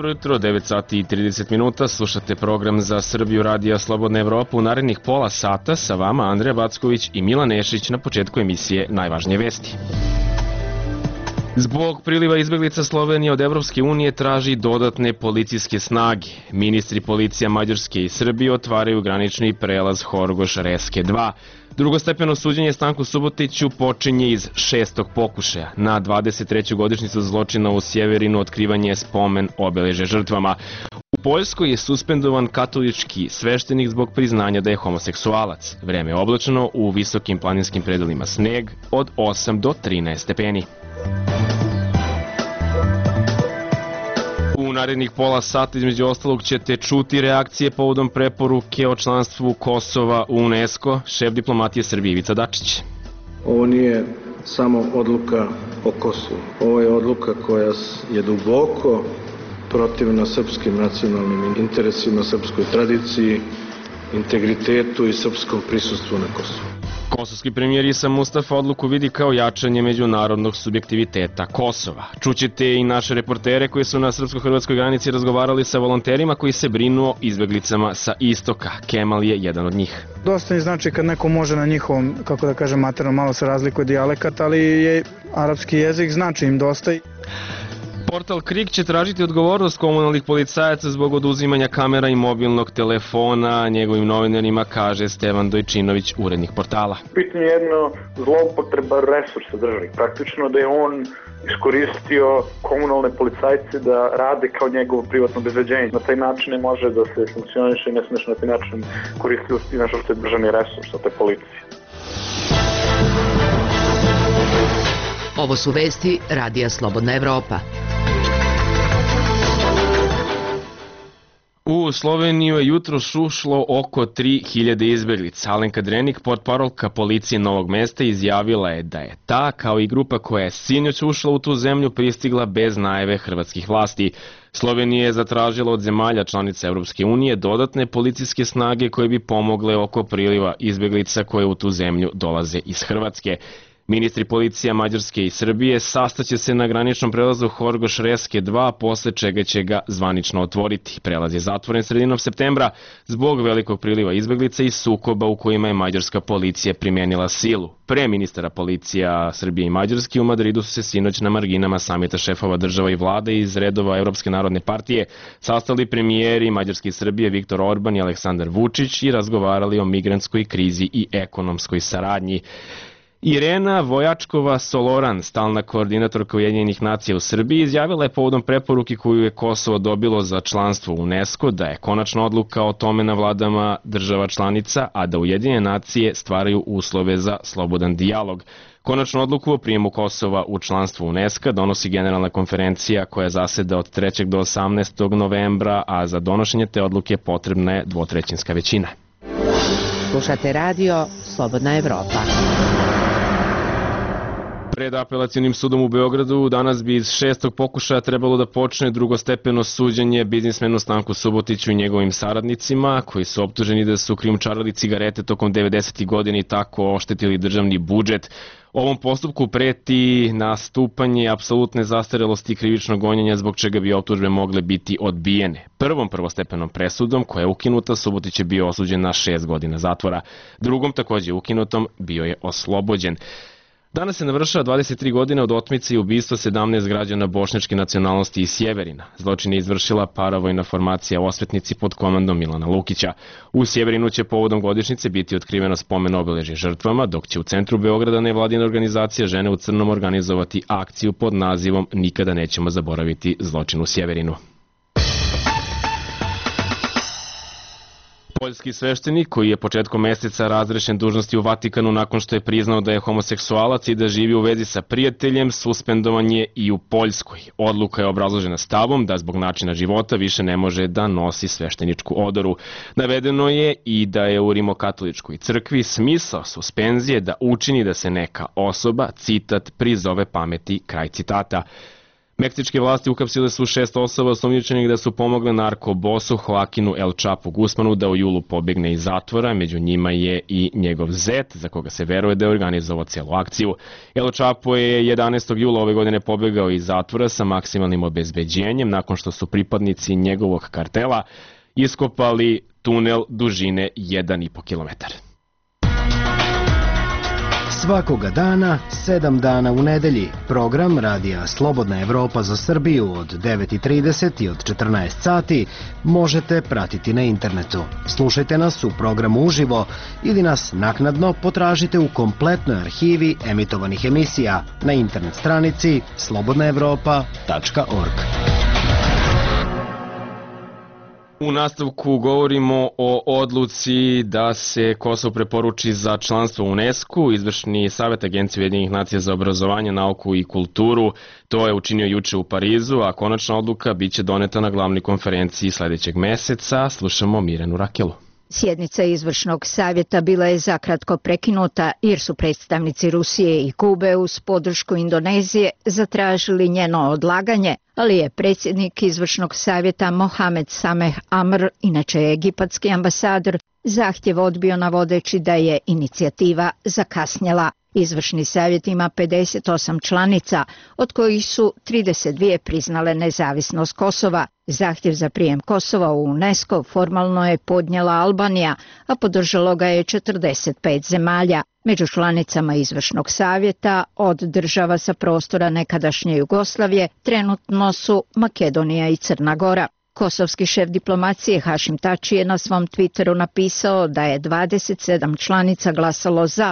Dobro jutro, 9 sati i 30 minuta, slušate program za Srbiju Radija Slobodna Evropa. U narednih pola sata sa vama Andreja Backović i Milan Nešić na početku emisije Najvažnije vesti. Zbog priliva izbeglica Slovenija od Evropske unije traži dodatne policijske snage. Ministri policija Mađarske i Srbije otvaraju granični prelaz Horgoš-Reske 2. Drugostepeno suđenje Stanku Subotiću počinje iz 6. pokušaja. Na 23. godišnjicu zločina u Sjeverinu otkrivanje spomen obeleže žrtvama. U Poljskoj je suspendovan katolički sveštenik zbog priznanja da je homoseksualac. Vreme je oblačno, u visokim planinskim predelima sneg od 8 do 13 stepeni. U narednih pola sata između ostalog ćete čuti reakcije povodom preporuke o članstvu Kosova u UNESCO, šef diplomatije Srbije Ivica Dačić. Ovo nije samo odluka o Kosovu. Ovo je odluka koja je duboko protivna srpskim nacionalnim interesima, srpskoj tradiciji, integritetu i srpskom prisustvu na Kosovu. Kosovski premijer Isa Mustafa odluku vidi kao jačanje međunarodnog subjektiviteta Kosova. Čućete i naše reportere koji su na srpsko-hrvatskoj granici razgovarali sa volonterima koji se brinu o izbeglicama sa istoka. Kemal je jedan od njih. Dosta mi znači kad neko može na njihovom, kako da kažem, materno, malo se razlikuje dijalekat, ali je arapski jezik znači im dosta. Portal KRIK će tražiti odgovornost komunalnih policajaca zbog oduzimanja kamera i mobilnog telefona. Njegovim novinarima kaže Stevan Dojčinović, urednik portala. Pitanje je jedno zloupotreba resursa državnih. Praktično da je on iskoristio komunalne policajce da rade kao njegovo privatno obezbeđenje. Na taj način ne može da se funkcioniše i ne smiješ na taj način koristiti nešto što je državni resurs, a to je policija. Ovo su vesti Radija Slobodna Evropa. U Sloveniju je jutros ušlo oko 3000 izbeglica. Alenka Drenik, portparolka policije Novog Mesta, izjavila je da je ta, kao i grupa koja je sinoć ušla u tu zemlju, pristigla bez najave hrvatskih vlasti. Slovenija je zatražila od zemalja članica Evropske unije dodatne policijske snage koje bi pomogle oko priliva izbeglica koje u tu zemlju dolaze iz Hrvatske. Ministri policija Mađarske i Srbije sastaće se na graničnom prelazu Horgoš-Reske 2, posle čega će ga zvanično otvoriti. Prelaz je zatvoren sredinom septembra zbog velikog priliva izbeglica i sukoba u kojima je mađarska policija primenila silu. Pre ministara policija Srbije i Mađarske u Madridu su se sinoć na marginama samita šefova država i vlade iz redova Evropske narodne partije sastali premijeri Mađarske i Srbije Viktor Orban i Aleksandar Vučić i razgovarali o migrantskoj krizi i ekonomskoj saradnji. Irena Vojačkova-Soloran, stalna koordinatorka Ujedinjenih nacija u Srbiji, izjavila je povodom preporuke koju je Kosovo dobilo za članstvo u UNESCO da je konačna odluka o tome na vladama država članica, a da Ujedinjene nacije stvaraju uslove za slobodan dijalog. Konačnu odluku o prijemu Kosova u članstvo UNESCO donosi Generalna konferencija koja zaseda od 3. do 18. novembra, a za donošenje te odluke potrebna je dvotrećinska većina. Slušate radio Slobodna Evropa. Pred apelacionim sudom u Beogradu danas bi iz 6. pokušaja trebalo da počne drugostepeno suđenje biznismenu Stanku Subotiću i njegovim saradnicima, koji su optuženi da su krijumčarili cigarete tokom 90. godina i tako oštetili državni budžet. Ovom postupku preti nastupanje apsolutne zastarelosti krivičnog gonjenja, zbog čega bi optužbe mogle biti odbijene. Prvom prvostepenom presudom, koja je ukinuta, Subotić je bio osuđen na 6 godina zatvora. Drugom, takođe ukinutom, bio je oslobođen. Danas se navršava 23 godine od otmice i ubistva 17 građana bošnjačke nacionalnosti iz Sjeverina. Zločin je izvršila paravojna formacija Osvetnici pod komandom Milana Lukića. U Sjeverinu će povodom godišnjice biti otkriveno spomen obeležje žrtvama, dok će u centru Beograda nevladina organizacija Žene u crnom organizovati akciju pod nazivom Nikada nećemo zaboraviti zločin u Sjeverinu. Poljski sveštenik, koji je početkom meseca razrešen dužnosti u Vatikanu nakon što je priznao da je homoseksualac i da živi u vezi sa prijateljem, suspendovan je i u Poljskoj. Odluka je obrazložena stavom da zbog načina života više ne može da nosi svešteničku odoru. Navedeno je i da je u Rimokatoličkoj crkvi smisao suspenzije da učini da se neka osoba, citat, prizove pameti, kraj citata. Meksičke vlasti uhapsile su 6 osoba osumnjičenih da su pomogle narkobosu Joaquinu El Chapu Guzmanu da u julu pobjegne iz zatvora. Među njima je i njegov zet, za koga se veruje da je organizovao cijelu akciju. El Chapo je 11. jula ove godine pobjegao iz zatvora sa maksimalnim obezbeđenjem nakon što su pripadnici njegovog kartela iskopali tunel dužine 1,5 kilometar. Svakoga dana, 7 dana u nedelji, program Radija Slobodna Evropa za Srbiju od 9:30 i od 14 sati možete pratiti na internetu. Slušajte nas u programu uživo ili nas naknadno potražite u kompletnoj arhivi emitovanih emisija na internet stranici slobodnaevropa.org. U nastavku govorimo o odluci da se Kosovo preporuči za članstvo u UNESCO. Izvršni savjet Agencije Ujedinjenih nacija za obrazovanje, nauku i kulturu to je učinio juče u Parizu, a konačna odluka biće doneta na glavnoj konferenciji sljedećeg meseca. Slušamo Mirjanu Rakelu. Sjednica izvršnog savjeta bila je zakratko prekinuta jer su predstavnici Rusije i Kube uz podršku Indonezije zatražili njeno odlaganje, ali je predsjednik izvršnog savjeta Mohamed Sameh Amr, inače egipatski ambasador, zahtjev odbio navodeći da je inicijativa zakasnjela. Izvršni savjet ima 58 članica, od kojih su 32 priznale nezavisnost Kosova. Zahtjev za prijem Kosova u UNESCO formalno je podnijela Albanija, a podržalo ga je 45 zemalja. Među članicama izvršnog savjeta od država sa prostora nekadašnje Jugoslavije trenutno su Makedonija i Crna Gora. Kosovski šef diplomacije Hašim Tači je na svom Twitteru napisao da je 27 članica glasalo za,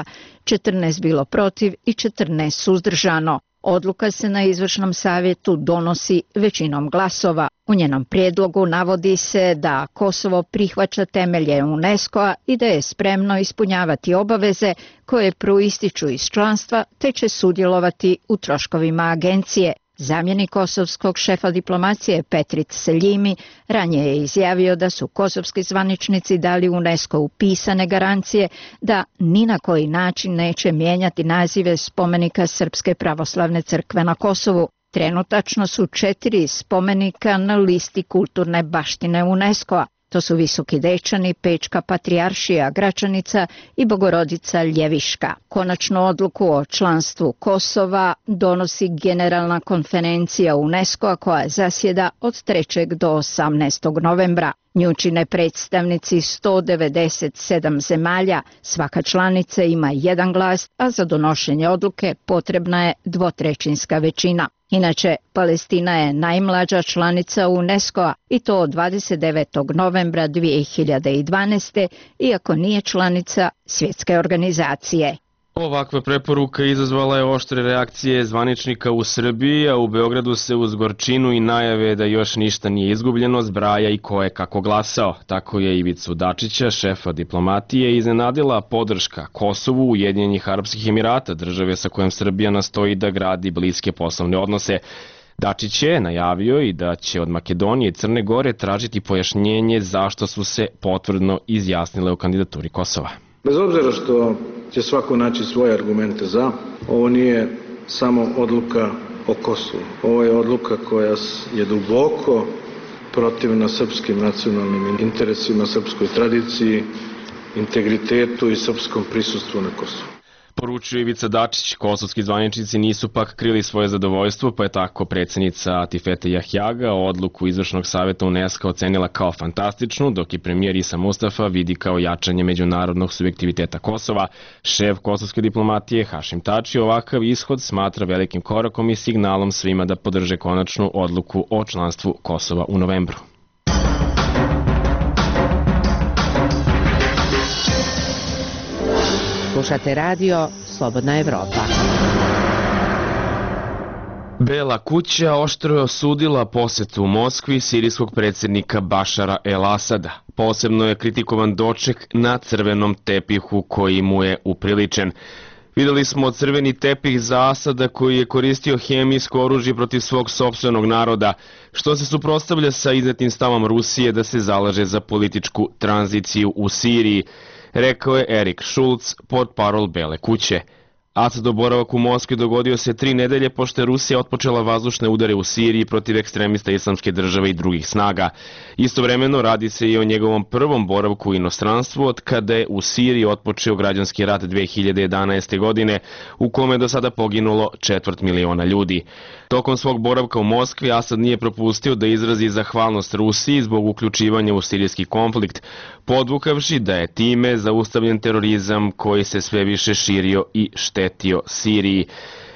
14 bilo protiv i 14 suzdržano. Odluka se na izvršnom savjetu donosi većinom glasova. U njenom prijedlogu navodi se da Kosovo prihvaća temelje UNESCO-a i da je spremno ispunjavati obaveze koje proističu iz članstva te će sudjelovati u troškovima agencije. Zamjenik kosovskog šefa diplomacije Petrit Seljimi ranije je izjavio da su kosovski zvaničnici dali UNESCO pisane garancije da ni na koji način neće mijenjati nazive spomenika Srpske pravoslavne crkve na Kosovu. Trenutačno su 4 spomenika na listi kulturne baštine UNESCO-a. To su Visoki Dečani, Pečka patrijaršija Gračanica i Bogorodica Ljeviška. Konačnu odluku o članstvu Kosova donosi Generalna konferencija UNESCO-a koja zasjeda od 3. do 18. novembra. Nju čine predstavnici 197 zemalja, svaka članica ima jedan glas, a za donošenje odluke potrebna je dvotrećinska većina. Inače, Palestina je najmlađa članica UNESCO-a i to od 29. novembra 2012. iako nije članica svjetske organizacije. Ovakva preporuka izazvala je oštre reakcije zvaničnika u Srbiji, a u Beogradu se uz gorčinu i najave da još ništa nije izgubljeno zbraja i ko je kako glasao. Tako je Ivicu Dačića, šefa diplomatije, iznenadila podrška Kosovu Ujedinjenih Arapskih Emirata, države sa kojom Srbija nastoji da gradi bliske poslovne odnose. Dačić je najavio i da će od Makedonije i Crne Gore tražiti pojašnjenje zašto su se potvrdno izjasnile o kandidaturi Kosova. Bez obzira što će svako naći svoje argumente za, ovo nije samo odluka o Kosovu. Ovo je odluka koja je duboko protivna srpskim nacionalnim interesima, srpskoj tradiciji, integritetu i srpskom prisustvu na Kosovu. Poručio Ivica Dačić, kosovski zvaničnici nisu pak krili svoje zadovoljstvo, pa je tako predsjednica Atifete Jahjaga odluku izvršnog savjeta UNESCO ocenila kao fantastičnu, dok i premijer Isa Mustafa vidi kao jačanje međunarodnog subjektiviteta Kosova. Šef kosovske diplomatije Hašim Tači ovakav ishod smatra velikim korakom i signalom svima da podrže konačnu odluku o članstvu Kosova u novembru. Slušate radio Slobodna Evropa. Bela kuća oštro je osudila posjetu u Moskvi sirijskog predsjednika Bašara El Asada. Posebno je kritikovan doček na crvenom tepihu koji mu je upriličen. Vidjeli smo crveni tepih za Asada koji je koristio hemijsko oružje protiv svog sopstvenog naroda, što se suprotstavlja sa iznetim stavom Rusije da se zalaže za političku tranziciju u Siriji, rekao je Erik Šulc, portparol Bele kuće. Asadov boravak u Moskvi dogodio se 3 nedelje pošto je Rusija otpočela vazdušne udare u Siriji protiv ekstremista Islamske države i drugih snaga. Istovremeno radi se i o njegovom prvom boravku u inostranstvu od kada je u Siriji otpočeo građanski rat 2011. godine u kome je do sada poginulo 250.000 ljudi. Tokom svog boravka u Moskvi Asad nije propustio da izrazi zahvalnost Rusiji zbog uključivanja u sirijski konflikt, podvukavši da je time zaustavljen terorizam koji se sve više širio i štetio Siriji.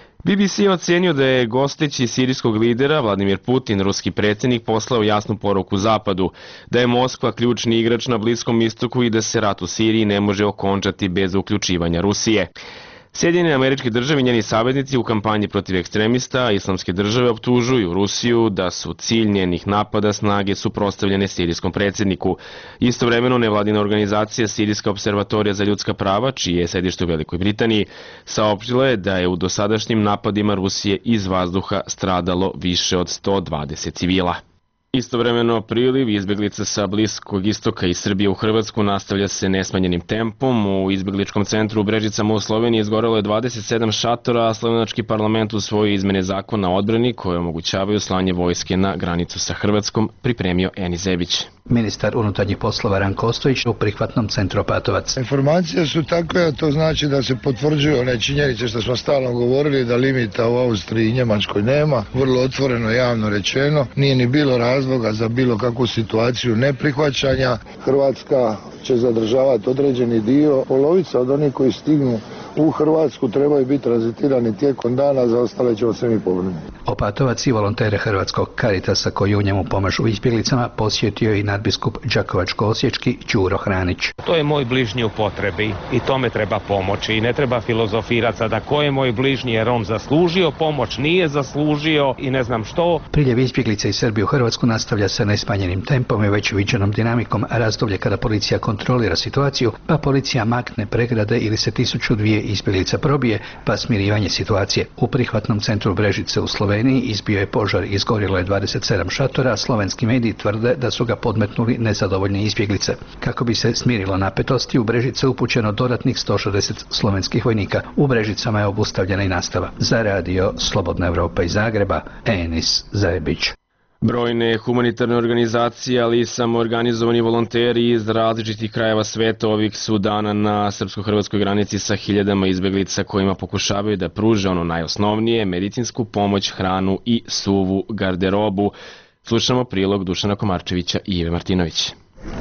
BBC je ocenio da je gosteći sirijskog lidera Vladimir Putin, ruski predsjednik, poslao jasnu poruku Zapadu, da je Moskva ključni igrač na Bliskom istoku i da se rat u Siriji ne može okončati bez uključivanja Rusije. Sjedinjene Američke Države i njeni saveznici u kampanji protiv ekstremista Islamske države optužuju Rusiju da su cilj njenih napada snage suprotstavljene sirijskom predsjedniku. Istovremeno nevladina organizacija Sirijska observatorija za ljudska prava, čije je sedište u Velikoj Britaniji, saopštila je da je u dosadašnjim napadima Rusije iz vazduha stradalo više od 120 civila. Istovremeno priliv izbjeglica sa Bliskog istoka i Srbije u Hrvatsku nastavlja se nesmanjenim tempom. U izbjegličkom centru u Brežicama u Sloveniji izgorelo je 27 šatora, a slovenački parlament usvojio izmene zakona o odbrani koje omogućavaju slanje vojske na granicu sa Hrvatskom, pripremio Eni Zebić. Ministar unutarnjih poslova Ranko Ostojić u prihvatnom centru Opatovac. Informacije su takve, a to znači da se potvrđuju one činjenice što smo stalno govorili, da limita u Austriji i Njemačkoj nema, vrlo otvoreno javno rečeno, nije ni bilo razloga za bilo kakvu situaciju neprihvaćanja. Hrvatska će zadržavati određeni dio, polovica od onih koji stignu u Hrvatsku trebaju biti razitirani tijekom dana, za ostale ćemo se mi pobrinuti. Opatovac i volontere Hrvatskog Caritasa koji u njemu pomažu izbjeglicama posjetio i nadbiskup Đakovačko-osječki Đuro Hranić. To je moj bližnji u potrebi i tome treba pomoći i ne treba filozofirati sada ko je moj bližnji jer on zaslužio pomoć, nije zaslužio i ne znam što. Priljev izbjeglica iz Srbije u Hrvatsku nastavlja se nesmanjenim tempom i već viđenom dinamikom, razdoblje kada policija kontrolira situaciju, pa policija makne pregrade ili se 1002 izbjeglica probije, pa smirivanje situacije. U prihvatnom centru Brežice u Sloveniji izbio je požar i izgorilo je 27 šatora, a slovenski mediji tvrde da su ga podmetnuli nezadovoljne izbjeglice. Kako bi se smirilo napetosti, u Brežice upućeno dodatnih 160 slovenskih vojnika. U Brežicama je obustavljena i nastava. Za radio Slobodna Evropa iz Zagreba, Enis Zebić. Brojne humanitarne organizacije, ali i samoorganizovani volonteri iz različitih krajeva sveta ovih su dana na srpsko-hrvatskoj granici sa hiljadama izbjeglica kojima pokušavaju da pruže ono najosnovnije, medicinsku pomoć, hranu i suvu garderobu. Slušamo prilog Dušana Komarčevića i Ive Martinović.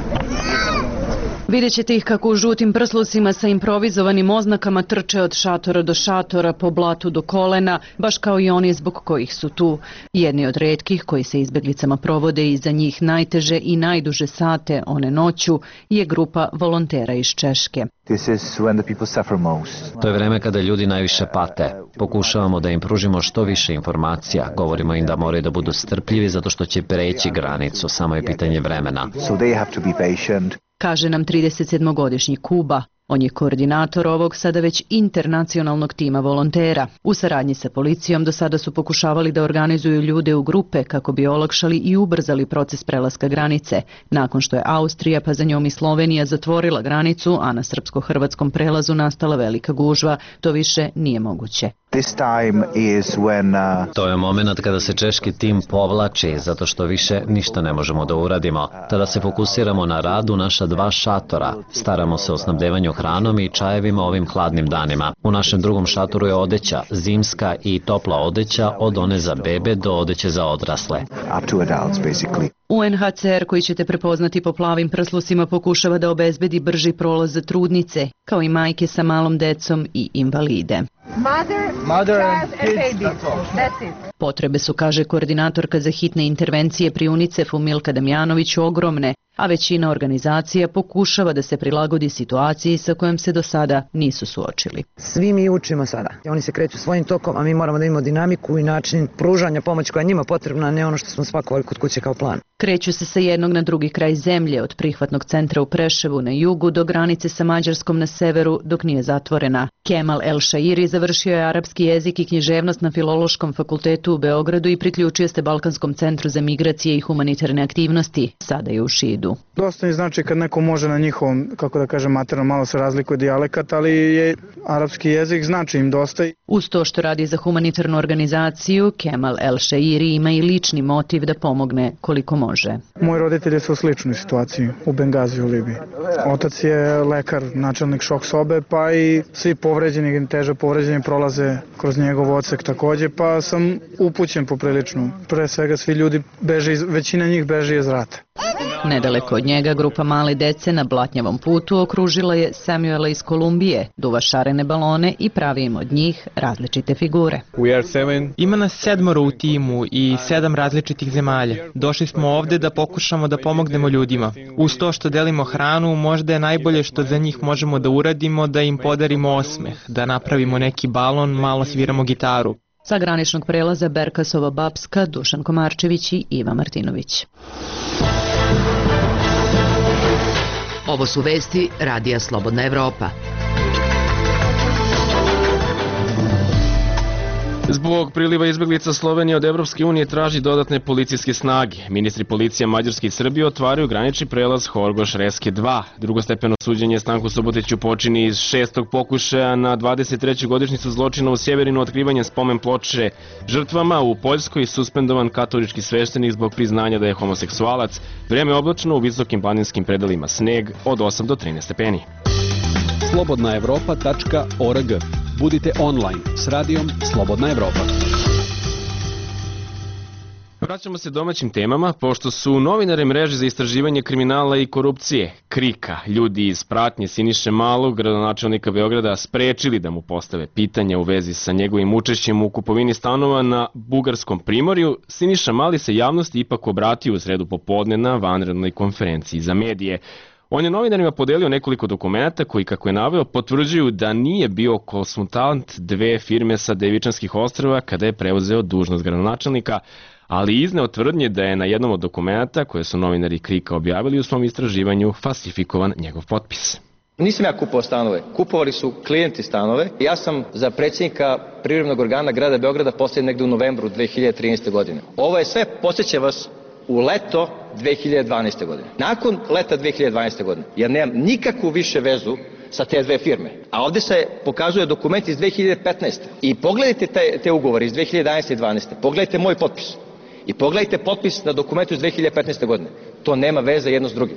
Vidjet ćete ih kako u žutim prslucima sa improvizovanim oznakama trče od šatora do šatora, po blatu do kolena, baš kao i oni zbog kojih su tu. Jedni od retkih koji se izbjeglicama provode i za njih najteže i najduže sate, one noću, je grupa volontera iz Češke. To je vreme kada ljudi najviše pate. Pokušavamo da im pružimo što više informacija. Govorimo im da moraju da budu strpljivi zato što će preći granicu, samo je pitanje vremena. Kaže nam 37-godišnji Kuba. On je koordinator ovog sada već internacionalnog tima volontera. U saradnji sa policijom do sada su pokušavali da organizuju ljude u grupe kako bi olakšali i ubrzali proces prelaska granice. Nakon što je Austrija, pa za njom i Slovenija zatvorila granicu, a na srpsko-hrvatskom prelazu nastala velika gužva, to više nije moguće. To je moment kada se češki tim povlači, zato što više ništa ne možemo da uradimo. Tada se fokusiramo na rad u naša 2 šatora. Staramo se o snabdevanju hranom i čajevima ovim hladnim danima. U našem drugom šatoru je odeća, zimska i topla odeća, od one za bebe do odeće za odrasle. UNHCR, koji ćete prepoznati po plavim prslusima, pokušava da obezbedi brži prolaz za trudnice, kao i majke sa malom decom i invalide. Mother and kids, that's it. Potrebe su, kaže koordinatorka za hitne intervencije pri UNICEF-u Milka Damjanović, ogromne, a većina organizacija pokušava da se prilagodi situaciji sa kojom se do sada nisu suočili. Svi mi učimo sada. Oni se kreću svojim tokom, a mi moramo da imamo dinamiku i način pružanja pomoći koja je njima potrebna, a ne ono što smo spakovali kod kuće kao plan. Kreću se sa jednog na drugi kraj zemlje, od prihvatnog centra u Preševu na jugu do granice sa Mađarskom na severu, dok nije zatvorena. Kemal El Shairi završio je arapski jezik i književnost na Filološkom fakultetu u Beogradu i priključio se Balkanskom centru za migracije i humanitarne aktivnosti. Sada je u Šidu. Beogradu. Dosta mi znači kad neko može na njihovom, kako da kažem, materno, malo se razlikuje dijalekat, ali je arapski jezik znači im dosta. Uz to što radi za humanitarnu organizaciju, Kemal El Shairi ima i lični motiv da pomogne koliko može. Moji roditelji su u sličnoj situaciji u Bengaziju u Libiji. Otac je lekar, načelnik šok sobe, pa i svi povređeni, teže povređeni prolaze kroz njegov odsek takođe, pa sam upućen poprilično. Pre svega svi ljudi beže, većina njih beže iz rata. Nedaleko od njega grupa male dece na blatnjavom putu okružila je Samuela iz Kolumbije, duva šarene balone i pravi im od njih različite figure. Ima nas 7 u timu i 7 različitih zemalja. Došli smo ovde da pokušamo da pomognemo ljudima. Uz to što delimo hranu, možda je najbolje što za njih možemo da uradimo da im podarimo osmeh, da napravimo neki balon, malo sviramo gitaru. Sa graničnog prelaza Berkasova Bapska, Dušan Komarčević i Iva Martinović. Ovo su vesti Radija Slobodna Evropa. Zbog priliva izbeglica Slovenija od Evropske unije traži dodatne policijske snage. Ministri policije Mađarske i Srbije otvaraju granični prelaz Horgoš Reske 2. Drugostepeno suđenje Stanku Subotiću počini iz 6. pokušaja na 23. godišnjicu zločina u Sjeverinu otkrivanjem spomen ploče žrtvama. U Poljskoj suspendovan katolički sveštenik zbog priznanja da je homoseksualac. Vreme je oblačno, u visokim planinskim predelima sneg od 8 do 13 stepeni. slobodnaevropa.org. Budite online s radijom Slobodna Evropa. Vraćamo se domaćim temama, pošto su novinari mreže za istraživanje kriminala i korupcije, KRIK-a, ljudi iz pratnje Siniše Malog, gradonačelnika Beograda, sprečili da mu postave pitanja u vezi sa njegovim učešćem u kupovini stanova na Bugarskom primorju, Siniša Mali se javnosti ipak obratio u sredu popodne na vanrednoj konferenciji za medije. On je novinarima podelio nekoliko dokumenata koji, kako je naveo, potvrđuju da nije bio konsultant dve firme sa Devičanskih ostrva kada je preuzeo dužnost gradonačelnika, ali izneo tvrdnje da je na jednom od dokumenata koje su novinari KRIK-a objavili u svom istraživanju falsifikovan njegov potpis. Nisam ja kupovao stanove, kupovali su klijenti stanove. Ja sam za predsjednika privremenog organa grada Beograda postavljen negde u novembru 2013. godine. Ovo je sve, podsjeća vas, u leto 2012. godine. Nakon leta 2012. godine, ja nemam nikakvu više vezu sa te dve firme. A ovde se pokazuje dokument iz 2015. I pogledajte te ugovore iz 2011. i 2012. Pogledajte moj potpis. I pogledajte potpis na dokumentu iz 2015. godine. To nema veze jedno s drugim.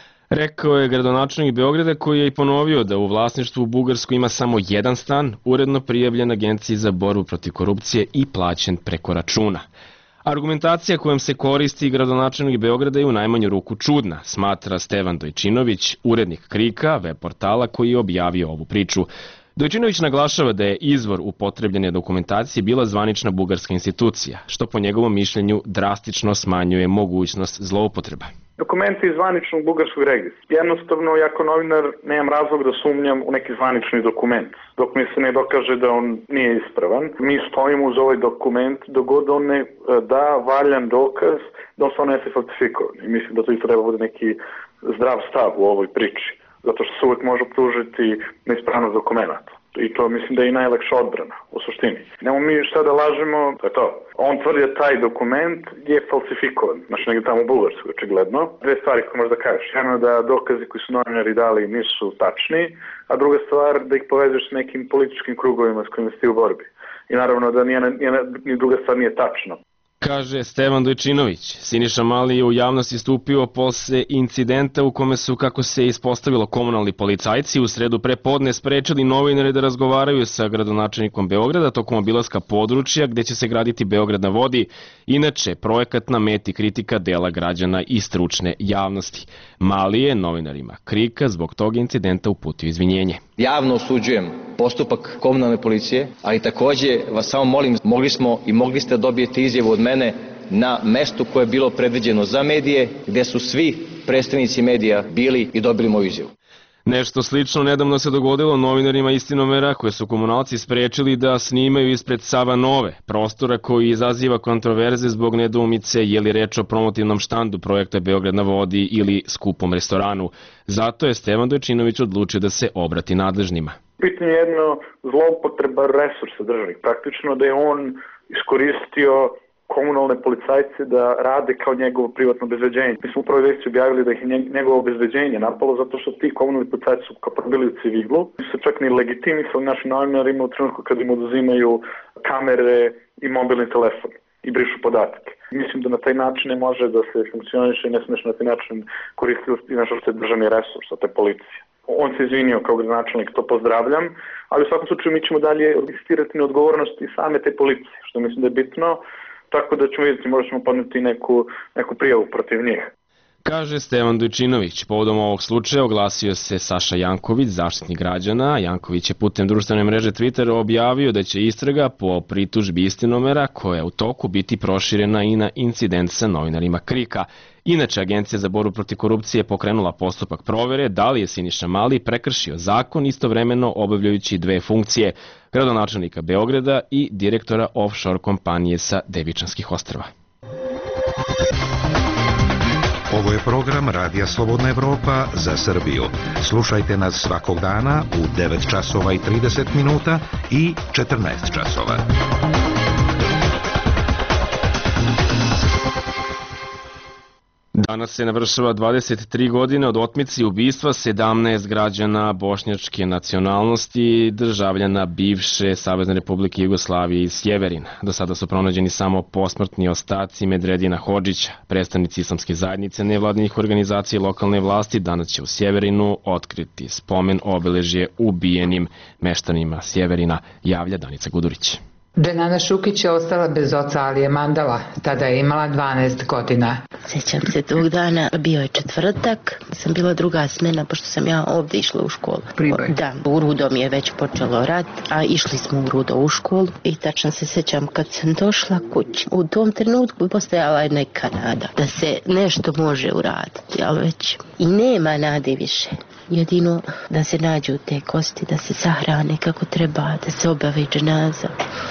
Rekao je gradonačelnik Beograda, koji je i ponovio da u vlasništvu u Bugarskoj ima samo jedan stan, uredno prijavljen Agenciji za borbu protiv korupcije i plaćen preko računa. Argumentacija kojom se koristi gradonačelnik Beograda je u najmanju ruku čudna, smatra Stevan Dojčinović, urednik KRIK-a, web portala koji je objavio ovu priču. Dojčinović naglašava da je izvor upotrebljene dokumentacije bila zvanična bugarska institucija, što po njegovom mišljenju drastično smanjuje mogućnost zloupotreba. Dokumenti iz zvaničnog bugarskog registra. Jednostavno, ja kao novinar nemam razlog da sumnjam u neki zvanični dokument. Dok mi se ne dokaže da on nije ispravan, mi stojimo uz ovaj dokument dok god on ne da valjan dokaz da on stvarno jeste falsifikovan. I mislim da to isto treba bude neki zdrav stav u ovoj priči. Zato što se uvek može pružiti neispravnost dokumenta. I to mislim da je i najlakša odbrana, u suštini. Nemo mi šta da lažemo, to je to. On tvrdi da taj dokument je falsifikovan, znači negdje tamo u Bugarskoj, očigledno. Dve stvari koje možda kažeš. Jedno da dokazi koji su novinari dali nisu tačni, a druga stvar da ih povežeš s nekim političkim krugovima s kojima si u borbi. I naravno da ni druga stvar nije tačna. Kaže Stevan Dojčinović. Siniša Mali je u javnosti stupio posle incidenta u kome su, kako se ispostavilo, komunalni policajci u sredu prepodne sprečili novinare da razgovaraju sa gradonačelnikom Beograda tokom obilaska područja gde će se graditi Beograd na vodi, inače projekat na meti kritika dela građana i stručne javnosti. Mali je novinarima KRIK-a zbog tog incidenta uputio izvinjenje. Javno osuđujem postupak komunalne policije, ali takođe vas samo molim, mogli ste dobijete izjavu od mene na mestu koje je bilo predviđeno za medije, gde su svi predstavnici medija bili i dobili moju izjavu. Nešto slično nedavno se dogodilo novinarima Istinomera, koje su komunalci sprečili da snimaju ispred Sava Nove, prostora koji izaziva kontroverze zbog nedoumice je li reč o promotivnom štandu projekta Beograd na vodi ili skupom restoranu. Zato je Stevan Dojčinović odlučio da se obrati nadležnima. Pitanje je jedno zloupotreba resursa državnih. Praktično da je on iskoristio komunalne policajce da rade kao njegovo privatno obezbeđenje. Mi smo upravo vesti objavili da ih njegovo obezbeđenje napalo zato što ti komunalni policajci su kao bili u civilu. Mi su čak ni legitimisali naši novinarima u trenutku kad im oduzimaju kamere i mobilni telefon i brišu podatke. Mislim da na taj način ne može da se funkcioniše i ne smeš na taj način koristiti nešto što je državni resurs, a to je policija. On se izvinio kao gradonačelnik, to pozdravljam, ali u svakom slučaju mi ćemo dalje listirati neodgovornost i same te policije, što mislim da je bitno, tako da ćemo vidjeti, možda ćemo podneti neku prijavu protiv njih. Kaže Stevan Dujčinović. Povodom ovog slučaja oglasio se Saša Janković, zaštitnik građana. Janković je putem društvene mreže Twitter objavio da će istraga po pritužbi Istinomera, koja je u toku, biti proširena i na incident sa novinarima KRIK-a. Inače, Agencija za borbu protiv korupcije pokrenula postupak provere da li je Siniša Mali prekršio zakon istovremeno obavljajući dve funkcije, gradonačelnika Beograda i direktora offshore kompanije sa Devičanskih ostrva. Ovo je program Radija Slobodna Evropa za Srbiju. Slušajte nas svakog dana u 9 časova i 30 minuta i 14 časova. Danas se navršava 23 godine od otmice i ubistva 17 građana bošnjačke nacionalnosti, državljana bivše Savezne Republike Jugoslavije iz Sjeverina. Do sada su pronađeni samo posmrtni ostaci Medredina Hodžića. Predstavnici islamske zajednice nevladnih organizacija i lokalne vlasti danas će u Sjeverinu otkriti spomen obeležje ubijenim meštanima Sjeverina, javlja Danica Gudurić. Dženana Šukić je ostala bez oca Alije Mandala, tada je imala 12 godina. Sjećam se tog dana, bio je četvrtak, sam bila druga smena, pošto sam ja ovdje išla u školu. Priboj? Da, u Rudo mi je već počelo rat, a išli smo u Rudo u školu i tačno se sjećam kad sam došla kući. U tom trenutku postojala je neka nada da se nešto može uraditi, ali već i nema nade više. Jedino da se nađu te kosti, da se sahrane kako treba, da se obavi dženaza,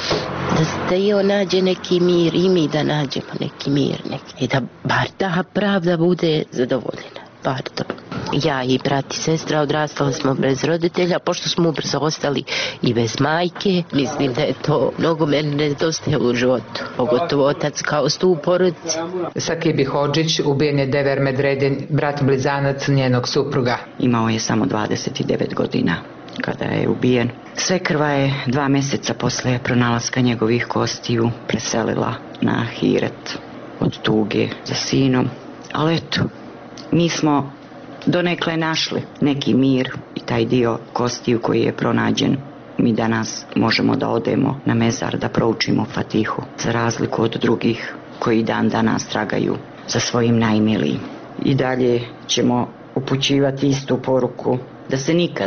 da i on nađe neki mir i mi da nađemo neki mir i da bar ta pravda bude zadovoljena, bar to. Ja i brat i sestra odrastali smo bez roditelja, pošto smo ubrzo ostali i bez majke. Mislim da je to mnogo meni nedostaje u životu, pogotovo otac kao stup porodice. Sakibi Hodžić ubijen je Dever Medredin, brat blizanac njenog supruga. Imao je samo 29 godina kada je ubijen. Svekrva je 2 mjeseca posle pronalaska njegovih kostiju preselila na Ahiret od tuge za sinom. Ali eto, mi smo donekle našli neki mir i taj dio kostiju koji je pronađen. Mi danas možemo da odemo na mezar da proučimo Fatihu, za razliku od drugih koji dan danas tragaju za svojim najmilijim. I dalje ćemo upućivati istu poruku da se nikad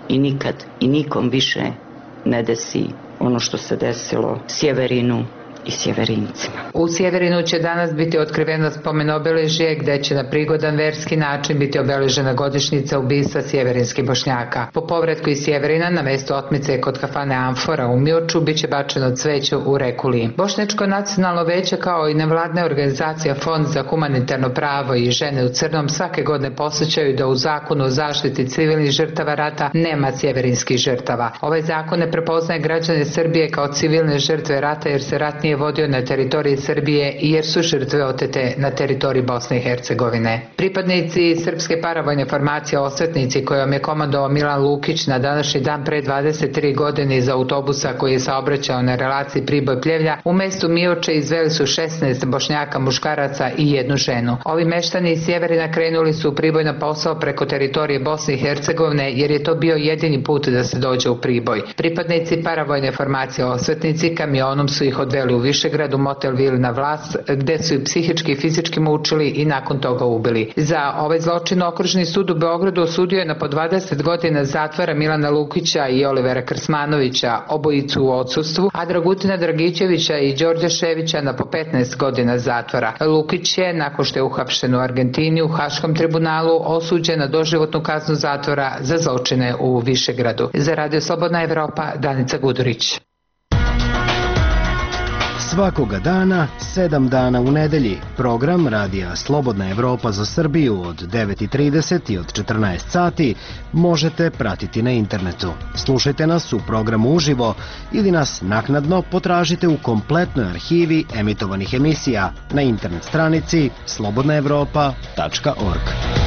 i nikom više ne desi ono što se desilo Sjeverinu i Sjeverincima. U Sjeverinu će danas biti otkriveno spomen obeležje gde će na prigodan verski način biti obeležena godišnjica ubistva sjeverinskih Bošnjaka. Po povratku iz Sjeverina na mesto otmice kod kafane Amfora u Mioču biće bačeno cveće u reku Lim. Bošnjačko nacionalno veće kao i nevladne organizacija Fond za humanitarno pravo i žene u crnom svake godine posjećaju da u zakonu o zaštiti civilnih žrtava rata nema sjeverinskih žrtava. Ovaj zakon ne prepoznaje građane Srbije kao civilne žrtve rata jer se rat nije vodio na teritoriji Srbije i jer su žrtve otete na teritoriji Bosne i Hercegovine. Pripadnici Srpske paravojne formacije Osvetnici kojom je komandovao Milan Lukić na današnji dan pre 23 godine iz autobusa koji je saobraćao na relaciji Priboj-Pljevlja u mestu Mioče izveli su 16 Bošnjaka, muškaraca i 1 ženu. Ovi meštani iz Sjeverina krenuli su u Priboj na posao preko teritorije Bosne i Hercegovine jer je to bio jedini put da se dođe u Priboj. Pripadnici paravojne formacije Osvetnici kamionom su ih odveli u Višegradu, motel Vil na Vlas, gde su i psihički i fizički mučili i nakon toga ubili. Za ovaj zločin Okružni sud u Beogradu osudio je na po 20 godina zatvora Milana Lukića i Olivera Krsmanovića, obojicu u odsustvu, a Dragutina Dragićevića i Đorđa Ševića na po 15 godina zatvora. Lukić je, nakon što je uhapšen u Argentini, u Haškom tribunalu osuđen na doživotnu kaznu zatvora za zločine u Višegradu. Za Radio Slobodna Evropa, Danica Gudurić. Svakoga dana, 7 dana u nedelji, program Radija Slobodna Evropa za Srbiju od 9:30 i od 14 sati možete pratiti na internetu. Slušajte nas u programu uživo ili nas naknadno potražite u kompletnoj arhivi emitovanih emisija na internet stranici slobodnaevropa.org.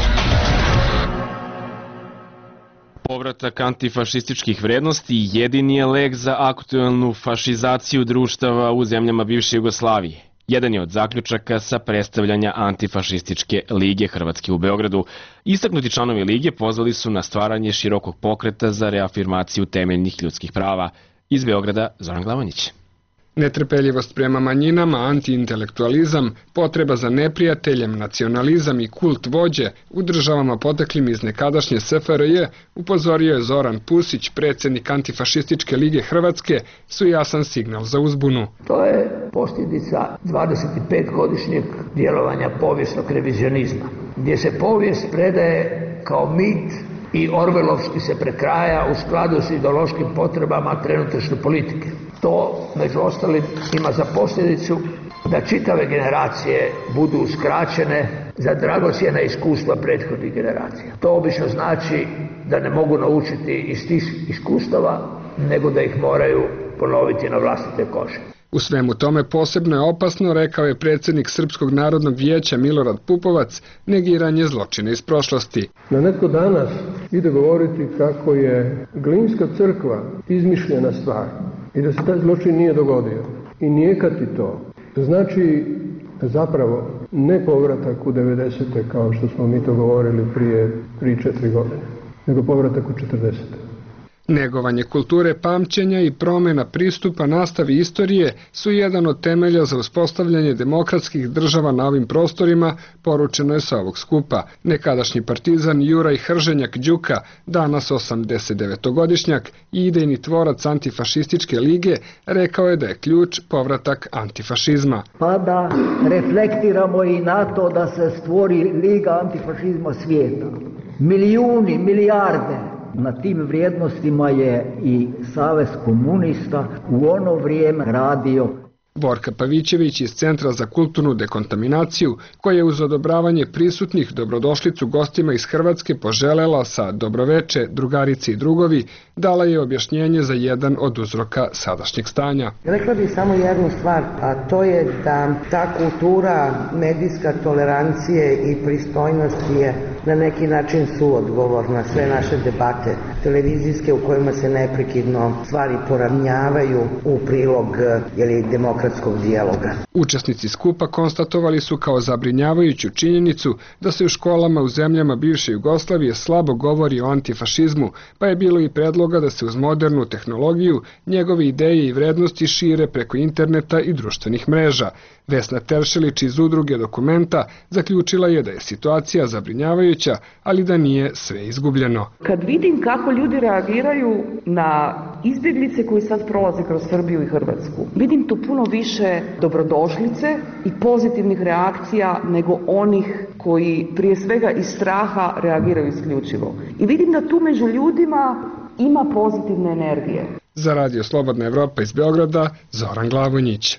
Povratak antifašističkih vrednosti jedini je lek za aktuelnu fašizaciju društava u zemljama bivše Jugoslavije. Jedan je od zaključaka sa predstavljanja Antifašističke lige Hrvatske u Beogradu. Istaknuti članovi lige pozvali su na stvaranje širokog pokreta za reafirmaciju temeljnih ljudskih prava. Iz Beograda, Zoran Glavonjić. Netrpeljivost prema manjinama, antiintelektualizam, potreba za neprijateljem, nacionalizam i kult vođe u državama poteklim iz nekadašnje SFRJ, upozorio je Zoran Pusić, predsjednik Antifašističke lige Hrvatske, su jasan signal za uzbunu. To je posljedica 25-godišnjeg djelovanja povijesnog revizionizma, gdje se povijest predaje kao mit i orvelovski se prekraja u skladu s ideološkim potrebama trenutačne politike. To, među ostalim, ima za posljedicu da čitave generacije budu uskraćene za dragocjena iskustva prethodnih generacija. To obično znači da ne mogu naučiti iz tih iskustava, nego da ih moraju ponoviti na vlastite kože. U svemu tome posebno je opasno, rekao je predsjednik Srpskog narodnog vijeća Milorad Pupovac, negiranje zločina iz prošlosti. Da netko danas ide govoriti kako je Glinska crkva izmišljena stvar i da se taj zločin nije dogodio i nijekati to, znači zapravo ne povratak u 90. kao što smo mi to govorili prije 3-4 godine, nego povratak u 40. Negovanje kulture pamćenja i promjena pristupa nastavi istorije su jedan od temelja za uspostavljanje demokratskih država na ovim prostorima, poručeno je sa ovog skupa. Nekadašnji partizan Juraj Hrženjak Đuka, danas 89-godišnjak i idejni tvorac Antifašističke lige, rekao je da je ključ povratak antifašizma. Pa da reflektiramo i na to da se stvori Liga antifašizma svijeta. Milijuni, milijarde. Na tim vrijednostima je i Savez komunista u ono vrijeme radio. Borka Pavićević iz Centra za kulturnu dekontaminaciju, koja je uz odobravanje prisutnih dobrodošlicu gostima iz Hrvatske poželela sa dobroveče, drugarice i drugovi, dala je objašnjenje za jedan od uzroka sadašnjeg stanja. Rekla bih samo jednu stvar, a to je da ta kultura medijska tolerancije i pristojnosti je na neki način suodgovor na sve naše debate televizijske u kojima se neprekidno stvari poravnjavaju u prilog demokratskog dijaloga. Učesnici skupa konstatovali su kao zabrinjavajuću činjenicu da se u školama u zemljama bivše Jugoslavije slabo govori o antifašizmu, pa je bilo i predloga da se uz modernu tehnologiju njegove ideje i vrednosti šire preko interneta i društvenih mreža. Vesna Teršelić iz udruge Dokumenta zaključila je da je situacija zabrinjavajuća, ali da nije sve izgubljeno. Kad vidim kako ljudi reagiraju na izbjeglice koji sad prolaze kroz Srbiju i Hrvatsku, vidim tu puno više dobrodošlice i pozitivnih reakcija nego onih koji prije svega iz straha reagiraju isključivo. I vidim da tu među ljudima ima pozitivne energije. Za Radio Slobodna Evropa iz Beograda, Zoran Glavonjić.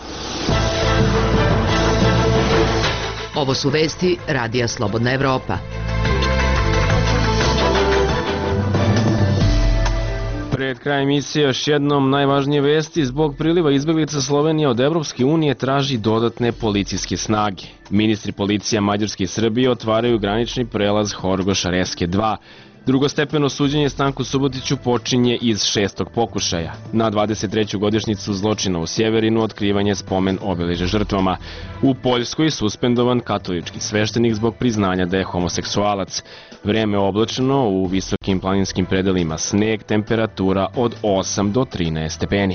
Ovo su vesti Radija Slobodna Evropa. Pred krajem emisije još jednom najvažnije vesti. Zbog priliva izbjeglica Slovenija od Evropske unije traži dodatne policijske snage. Ministri policija Mađarske i Srbije otvaraju granični prelaz Horgoš-Reske 2. Drugostepeno suđenje Stanku Subotiću počinje iz 6. pokušaja. Na 23. godišnjicu zločina u Sjeverinu otkrivanje spomen obeležja žrtvama. U Poljskoj suspendovan katolički sveštenik zbog priznanja da je homoseksualac. Vreme oblačno, u visokim planinskim predelima sneg, temperatura od 8 do 13 stepeni.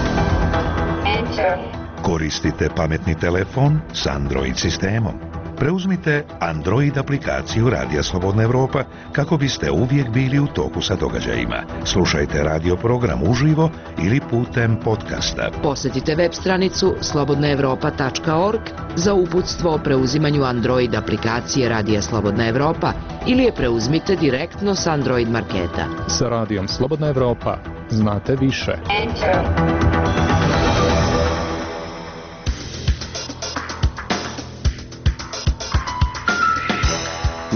Koristite pametni telefon s Android sistemom. Preuzmite Android aplikaciju Radija Slobodna Evropa kako biste uvijek bili u toku sa događajima. Slušajte radio program uživo ili putem podcasta. Posjetite web stranicu slobodnaevropa.org za uputstvo o preuzimanju Android aplikacije Radija Slobodna Evropa ili je preuzmite direktno s Android marketa. Sa Radijom Slobodna Evropa znate više.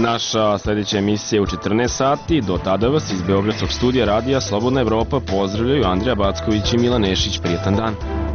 Naša sljedeća emisija je u 14 sati. Do tada vas iz Beogradskog studija radija Slobodna Evropa pozdravljaju Andrija Backović i Milan Nešić. Prijetan dan.